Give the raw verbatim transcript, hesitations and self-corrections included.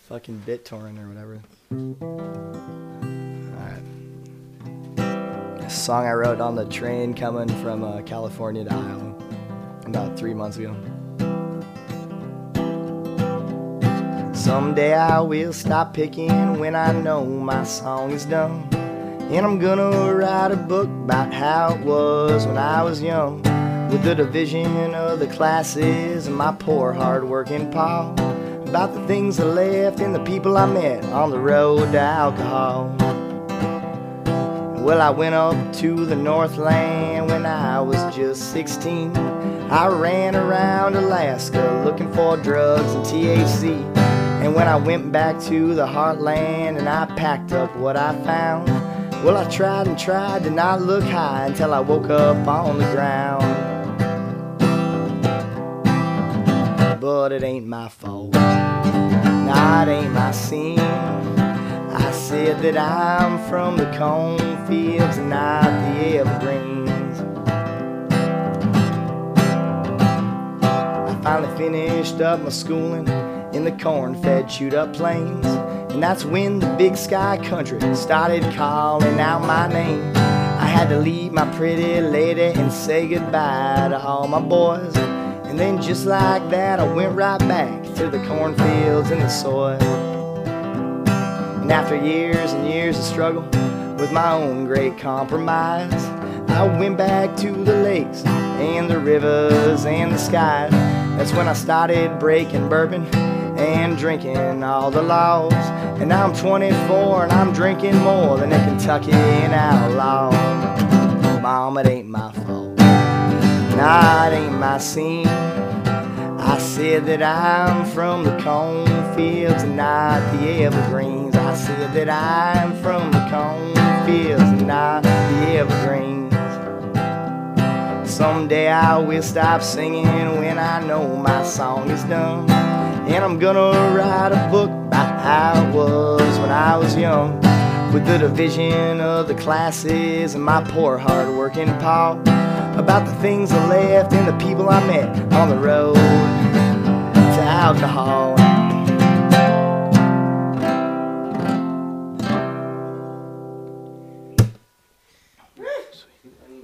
fucking BitTorrent or whatever. Alright. A song I wrote on the train coming from uh, California to Iowa about three months ago. Someday I will stop picking when I know my song is done. And I'm gonna write a book about how it was when I was young, with the division of the classes and my poor hard-working pa, about the things I left and the people I met on the road to alcohol. Well, I went up to the Northland when I was just sixteen. I ran around Alaska looking for drugs and T H C. And when I went back to the heartland and I packed up what I found, well, I tried and tried to not look high until I woke up on the ground. But it ain't my fault, nah, it ain't my sin. I said that I'm from the cornfields and not the evergreens. I finally finished up my schooling in the corn-fed, chewed-up plains, and that's when the big sky country started calling out my name. I had to leave my pretty lady and say goodbye to all my boys, and then just like that I went right back to the cornfields and the soil. And after years and years of struggle with my own great compromise, I went back to the lakes and the rivers and the skies. That's when I started breaking bourbon and drinking all the laws. And now I'm twenty-four and I'm drinking more than a Kentuckian outlaw. Mom, it ain't my fault, nah, it ain't my sin. I said that I'm from the cornfields and not the evergreens. I said that I'm from the cornfields and not the evergreens. Someday I will stop singing when I know my song is done, and I'm gonna write a book about how it was when I was young, with the division of the classes and my poor hard-working pa, about the things I left and the people I met on the road to alcohol.